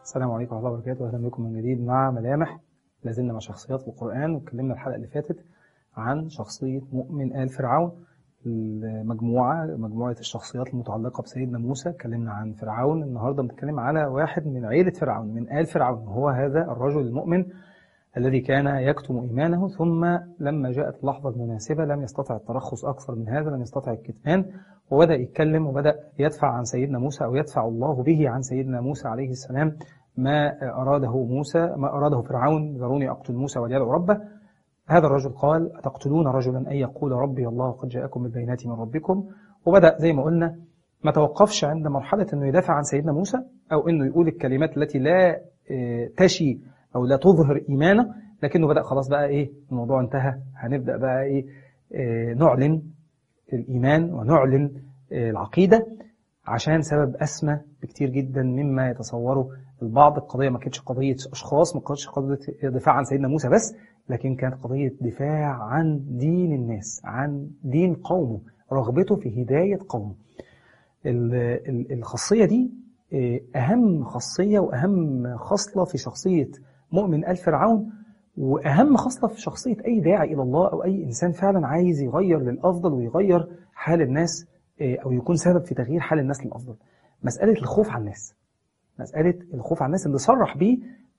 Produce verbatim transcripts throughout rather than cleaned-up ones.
السلام عليكم ورحمة الله وبركاته، أهلا بكم من جديد مع ملامح. لازلنا مع شخصيات في القرآن، واتكلمنا الحلقة اللي فاتت عن شخصية مؤمن آل فرعون. المجموعة مجموعة الشخصيات المتعلقة بسيدنا موسى، اتكلمنا عن فرعون. النهاردة بنتكلم على واحد من عيلة فرعون، من آل فرعون، وهو هذا الرجل المؤمن الذي كان يكتم إيمانه، ثم لما جاءت اللحظة المناسبة لم يستطع الترخص أكثر من هذا، لم يستطع الكتمان، وبدأ يتكلم وبدأ يدفع عن سيدنا موسى، أو يدفع الله به عن سيدنا موسى عليه السلام ما أراده موسى ما أراده فرعون: ذروني أقتل موسى وليدعو ربه. هذا الرجل قال: أتقتلون رجلا أن يقول ربي الله قد جاءكم بالبينات من ربكم. وبدأ زي ما قلنا ما توقفش عند مرحلة أنه يدافع عن سيدنا موسى، أو أنه يقول الكلمات التي لا تشي أو لا تظهر إيمانه، لكنه بدأ خلاص بقى إيه، الموضوع انتهى، هنبدأ بقى إيه, إيه نعلن الإيمان ونعلن إيه العقيدة، عشان سبب أسمى بكتير جدا مما يتصوره البعض. القضية ما كانتش قضية أشخاص، ما كانتش قضية دفاع عن سيدنا موسى بس، لكن كانت قضية دفاع عن دين الناس، عن دين قومه، رغبته في هداية قومه. الخاصية دي أهم خاصية وأهم خصلة في شخصية مؤمن آل فرعون، وأهم خصلة في شخصية أي داعي إلى الله أو أي إنسان فعلا عايز يغير للأفضل ويغير حال الناس، أو يكون سبب في تغيير حال الناس للأفضل. مسألة الخوف على الناس، مسألة الخوف على الناس اللي صرح به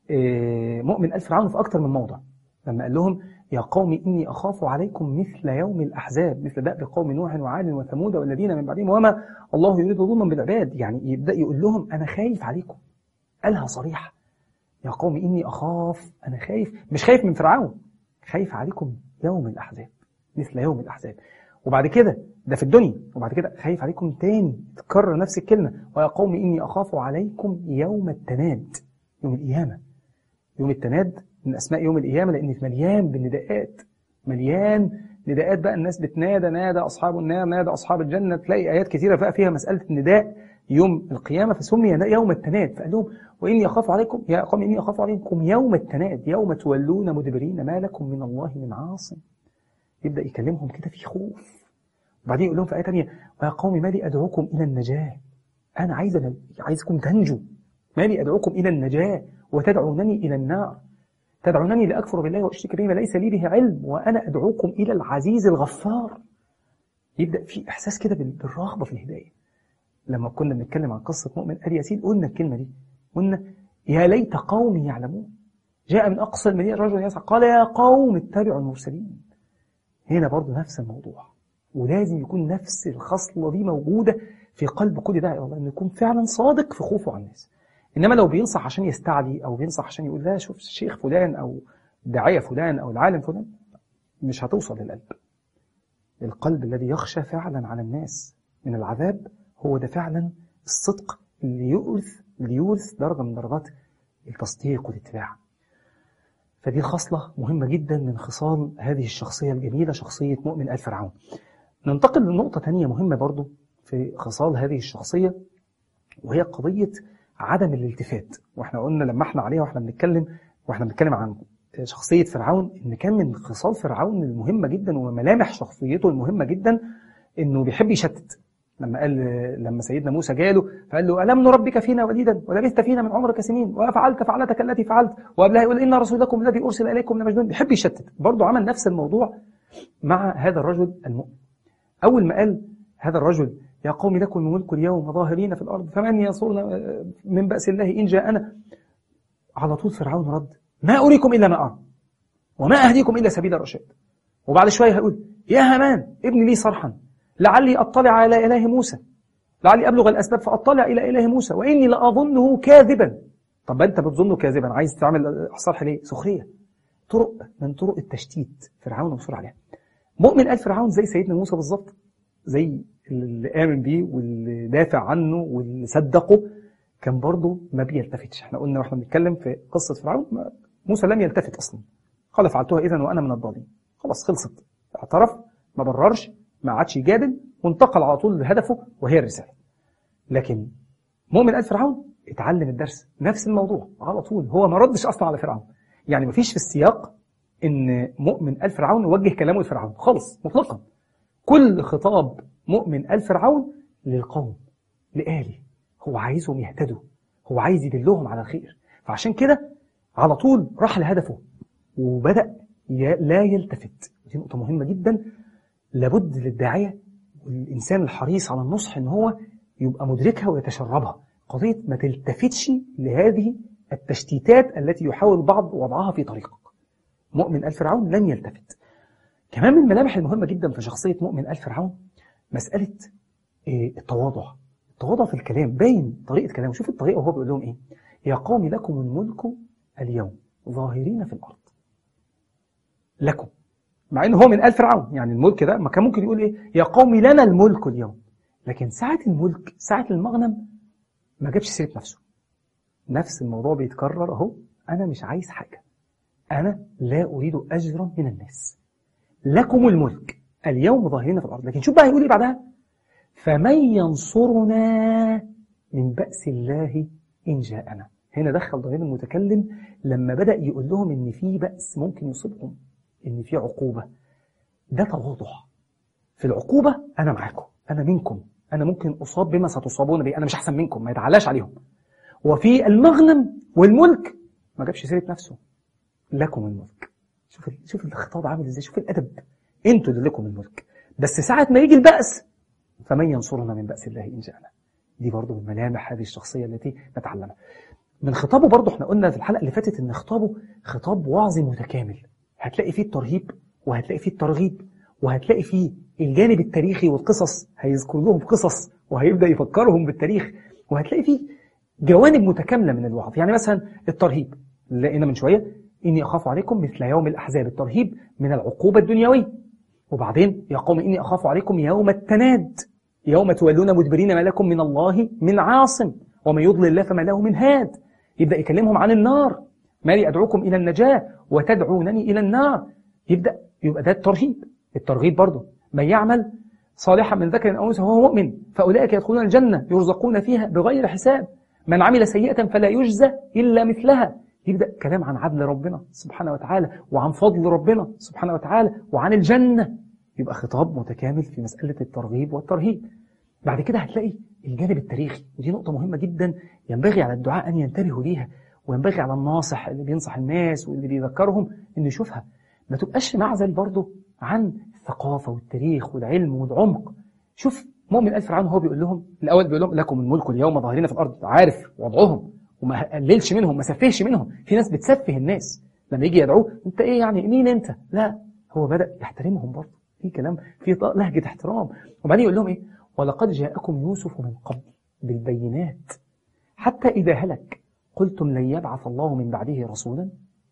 مؤمن آل فرعون في أكتر من موضع، لما قال لهم: يا قوم إني أخاف عليكم مثل يوم الأحزاب، مثل دأب قوم نوح وعاد وثمود والذين من بعدهم وما الله يريد ظلما بالعباد. يعني يبدأ يقول لهم أنا خايف عليكم، قالها صريحة: يا قوم إني أخاف، أنا خايف، مش خايف من فرعون، خايف عليكم يوم الأحزاب، مثل يوم الأحزاب. وبعد كده ده في الدنيا، وبعد كده خايف عليكم تاني، تكرر نفس الكلمة: ويا قوم إني أخاف عليكم يوم التناد، يوم القيامة. يوم التناد من أسماء يوم القيامة، لأن مليان بالنداءات، مليان نداءات بقى، الناس بتنادى: نادى أصحاب النار، نادى أصحاب الجنة. تلاقي آيات كثيرة بقى فيها مسألة النداء يوم القيامة، فسمي يوم التناد. فقال لهم: وإني أخاف عليكم يا قوم إني أخاف عليكم يوم التناد، يوم تولون مدبرين ما لكم من الله من عاصم. يبدأ يكلمهم كده في خوف، وبعدين يقول لهم في آية تانية: ويا قوم ما لي أدعوكم إلى النجاة، أنا عايز عايزكم تنجوا، ما لي أدعوكم إلى النجاة وتدعونني إلى النار، تدعونني لأكفر بالله وأشرك به ما ليس لي به علم وأنا أدعوكم إلى العزيز الغفار. يبدأ في إحساس كده بالرغبة في الهداية. لما كنا بنتكلم عن قصة مؤمن آل ياسين قلنا الكلمة دي، قلنا: يا ليت قومي يعلمون، جاء من أقصى المدينة رجل يسعى قال يا قوم اتبعوا المرسلين. هنا برضو نفس الموضوع، ولازم يكون نفس الخصلة دي موجودة في قلب كل داعي إلى الله، إنه يكون فعلا صادق في خوفه عن الناس. إنما لو بينصح عشان يستعلي، أو بينصح عشان يقول لا شوف الشيخ فلان أو الداعية فلان أو العالم فلان، مش هتوصل للقلب. القلب الذي يخشى فعلا على الناس من العذاب هو ده فعلا الصدق اللي يورث اللي يورث درجة من درجات التصديق والاتباع. فدي خصلة مهمة جدا من خصال هذه الشخصية الجميلة، شخصية مؤمن آل فرعون. ننتقل لنقطة تانية مهمة برضو في خصال هذه الشخصية، وهي قضية عدم الالتفات. واحنا قلنا لما احنا عليها واحنا بنتكلم واحنا بنتكلم عن شخصية فرعون، ان كان من خصال فرعون المهمة جدا وملامح شخصيته المهمة جدا انه بيحب يشتت. لما قال لما سيدنا موسى جاله فقال له: ألم نربك فينا وليدا ولبثت فينا من عمرك سنين وفعلت فعلتك التي فعلت، وقبلها يقول: إن رسولكم الذي أرسل إليكم لمجنون. بيحب يشتت. برضه عمل نفس الموضوع مع هذا الرجل المؤمن. أول ما قال هذا الرجل: يا قوم لكم الملك اليوم ظاهرين في الأرض فمن ينصرنا من بأس الله إن جاءنا، على طول فرعون رد: ما أريكم إلا ما أرى وما أهديكم إلا سبيل الرشاد. وبعد شوية هيقول: يا هامان ابن لي صرحا لعلي أطلع على إله موسى، لعلي أبلغ الأسباب فأطلع إلى إله موسى وإني لأظنه كاذبا. طب أنت بتظنه كاذبا، عايز تعمل صرح ليه؟ سخرية. طرق من طرق التشتيت فرعون مصر عليها. مؤمن آل فرعون زي سيدنا موسى بالظبط، زي اللي آمن بيه واللي دافع عنه واللي صدقه، كان برضه ما بيلتفتش. احنا قلنا واحنا بنتكلم في قصة فرعون موسى لم يلتفت أصلا، قال: فعلتها إذن وأنا من الضالين. خلاص خلصت، اعترف، ما بررش، ما عادش يجادل، وانتقل على طول لهدفه وهي الرسالة. لكن مؤمن آل فرعون اتعلم الدرس، نفس الموضوع على طول، هو ما ردش أصلا على فرعون. يعني ما فيش في السياق إن مؤمن آل فرعون وجه كلامه لفرعون خالص مطلقا. كل خطاب مؤمن آل فرعون للقوم، لآله، هو عايزهم يهتدوا، هو عايز يدلهم على الخير، فعشان كده على طول راح لهدفه وبدأ لا يلتفت. دي نقطة مهمة جدا، لابد للداعية والإنسان الحريص على النصح إن هو يبقى مدركها ويتشربها. قضية ما تلتفتش لهذه التشتيتات التي يحاول البعض وضعها في طريقك. مؤمن آل فرعون لم يلتفت. كمان من الملامح المهمة جدا في شخصية مؤمن آل فرعون مسألة التواضع. التواضع في الكلام باين طريقة كلامه. شوف الطريقة وهو بيقول لهم إيه: يا قوم لكم الملك اليوم ظاهرين في الأرض. لكم، مع إنه هو من آل فرعون، يعني الملك ده ما كان ممكن يقول إيه: يا قوم لنا الملك اليوم. لكن ساعة الملك، ساعة المغنم، ما جابش سيرة نفسه. نفس الموضوع بيتكرر أهو: أنا مش عايز حاجة، أنا لا أريد أجرا من الناس، لكم الملك اليوم ظاهرين في الأرض. لكن شوف بقى يقول إيه بعدها: فمن ينصرنا من بأس الله إن جاءنا. هنا دخل ضمير المتكلم لما بدأ يقول لهم إن في بأس ممكن يصيبهم، إن في عقوبة. ده تواضع. في العقوبة أنا معاكم، أنا منكم، أنا ممكن أصاب بما ستصابون به، أنا مش أحسن منكم، ما يتعلاش عليهم. وفي المغنم والملك ما جابش سيرة نفسه، لكم الملك. شوف شوف الخطاب عامل إزاي، شوف الأدب. أنتوا اللي لكم الملك، بس ساعة ما يجي البأس فمن ينصرنا من بأس الله إن جاءنا. دي برضو من ملامح هذه الشخصية التي نتعلمها من خطابه. برضو احنا قلنا في الحلقة اللي فاتت ان خطابه خطاب وعظي متكامل. هتلاقي فيه الترهيب، وهتلاقي فيه الترغيب، وهتلاقي فيه الجانب التاريخي والقصص، هيذكر لهم قصص وهيبدأ يفكرهم بالتاريخ، وهتلاقي فيه جوانب متكاملة من الوعظ. يعني مثلا الترهيب لقينا من شوية: إني أخاف عليكم مثل يوم الأحزاب. الترهيب من العقوبة الدنيوية. وبعدين: يا قوم إني أخاف عليكم يوم التناد، يوم تولون مدبرين ما لكم من الله من عاصم ومن يضلل الله فما له من هاد. يبدأ يكلمهم عن النار: ما لي أدعوكم إلى النجاة وتدعونني إلى النار. يبدأ يبقى ده الترهيب. الترغيب برضه: من يعمل صالحا من ذكر أو أنثى وهو مؤمن فأولئك يدخلون الجنة يرزقون فيها بغير حساب، من عمل سيئة فلا يجزى إلا مثلها. يبدأ كلام عن عدل ربنا سبحانه وتعالى، وعن فضل ربنا سبحانه وتعالى، وعن الجنة. يبقى خطاب متكامل في مسألة الترغيب والترهيب. بعد كده هتلاقي الجانب التاريخي، ودي نقطة مهمة جدا ينبغي على الدعاء أن ينتبهوا ليها، وينبغي على الناصح اللي بينصح الناس واللي بيذكرهم أن يشوفها. ما تبقاش معزل برضه عن الثقافة والتاريخ والعلم والعمق. شوف مؤمن آل فرعون هو بيقول لهم الأول، بيقول لهم: لكم الملك اليوم ظاهرين في الأرض. عارف وضعهم وما قللش منهم، ما سفهش منهم. في ناس بتسفه الناس لما يجي يدعوه: أنت إيه يعني، مين أنت؟ لا، هو بدأ يحترمهم برضه، في كلام في لهجة احترام. وبعدين يقول لهم إيه: ولقد جاءكم يوسف من قبل بالبينات حتى إذا هلك قلتم لن يبعث الله من بعده رسولا.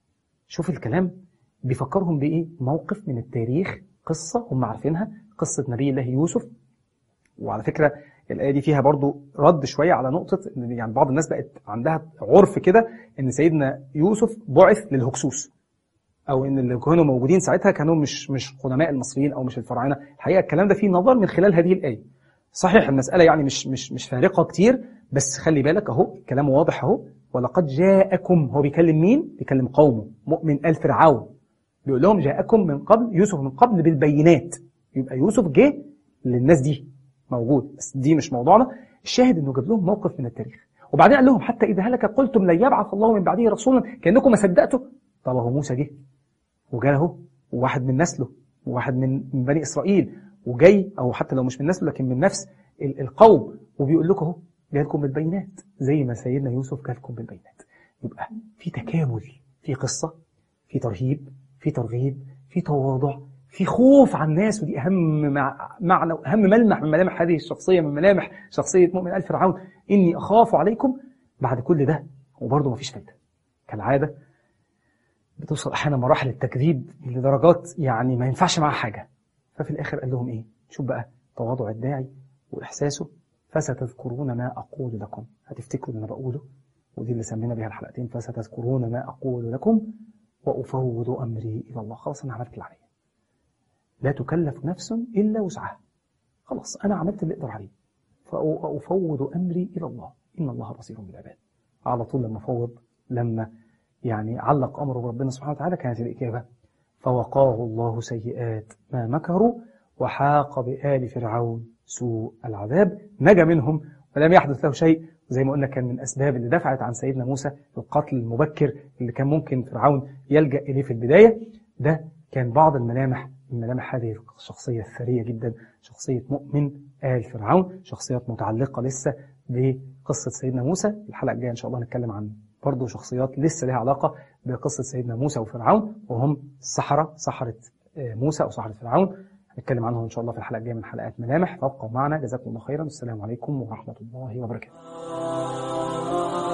شوف الكلام بيفكرهم بإيه؟ موقف من التاريخ، قصة هم عارفينها، قصة نبي الله يوسف. وعلى فكرة الآية دي فيها برضو رد شوية على نقطة إن يعني بعض الناس بقت عندها عرف كده إن سيدنا يوسف بعث للهكسوس، أو إن اللي كانوا موجودين ساعتها كانوا مش مش قدماء المصريين أو مش الفراعنة. الحقيقة الكلام ده فيه نظر من خلال هذه الآية. صحيح المسألة يعني مش مش مش فارقة كتير، بس خلي بالك أهو كلام واضح أهو: ولقد جاءكم. هو بيكلم مين؟ بيكلم قومه، مؤمن آل فرعون. بيقول لهم: جاءكم من قبل يوسف من قبل بالبينات. يبقى يوسف جه للناس دي موجود، بس دي مش موضوعنا. الشاهد إنه جاب لهم موقف من التاريخ. وبعدين قال لهم: حتى إذا هلك قلتم لن يبعث الله من بعده رسولا. كأنكم ما صدقتوا. طب هو موسى جه وجاء اهو، وواحد من نسله، وواحد من بني إسرائيل، وجاي أو حتى لو مش من نسله لكن من نفس القوم، وبيقول لكم اهو جاءكم بالبينات زي ما سيدنا يوسف جاءكم بالبينات. يبقى في تكامل، في قصة، في ترهيب، في ترغيب، في تواضع، في خوف عن الناس. ودي أهم معنى، أهم ملمح من ملامح هذه الشخصية، من ملامح شخصية مؤمن آل فرعون: إني أخاف عليكم. بعد كل ده وبرضه ما فيش فايدة كالعادة. بتوصل أحيانا مراحل التكذيب لدرجات يعني ما ينفعش معها حاجة. ففي الآخر قال لهم إيه؟ شوف بقى تواضع الداعي وإحساسه: فستذكرون ما أقول لكم. هتفتكروا اللي أنا بقوله، ودي اللي سمينا بها الحلقتين: فستذكرون ما أقول لكم وأفوض أمري إلى الله. خلاص أنا عملت اللي عليا، لا تكلف نفس إلا وسعها. خلاص أنا عملت اللي أقدر عليه، فأفوض أمري إلى الله إن الله بصير بالعباد. على طول لما فوض، لما يعني علق أمره بربنا سبحانه وتعالى، كانت الإجابة: فوقاه الله سيئات ما مكروا وحاق بآل فرعون سوء العذاب. نجا منهم ولم يحدث له شيء، زي ما قلنا كان من أسباب اللي دفعت عن سيدنا موسى القتل المبكر اللي كان ممكن فرعون يلجأ إليه في البداية. ده كان بعض الملامح من ملامح هذه الشخصية الثرية جدا، شخصية مؤمن آل فرعون، شخصيات متعلقة لسه بقصة سيدنا موسى. الحلقة الجاية إن شاء الله نتكلم عن برضو شخصيات لسه لها علاقة بقصة سيدنا موسى وفرعون، وهم السحرة، سحرة موسى أو سحرة فرعون. هنتكلم عنهم إن شاء الله في الحلقة الجاية من حلقات ملامح. فابقوا معنا، جزاكم الله خيرا، والسلام عليكم ورحمة الله وبركاته.